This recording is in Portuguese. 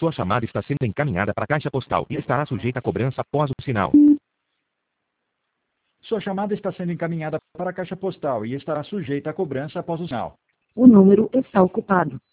Sua chamada está sendo encaminhada para a caixa postal e estará sujeita a cobrança após o sinal. Sua chamada está sendo encaminhada para a caixa postal e estará sujeita a cobrança após o sinal. O número está ocupado.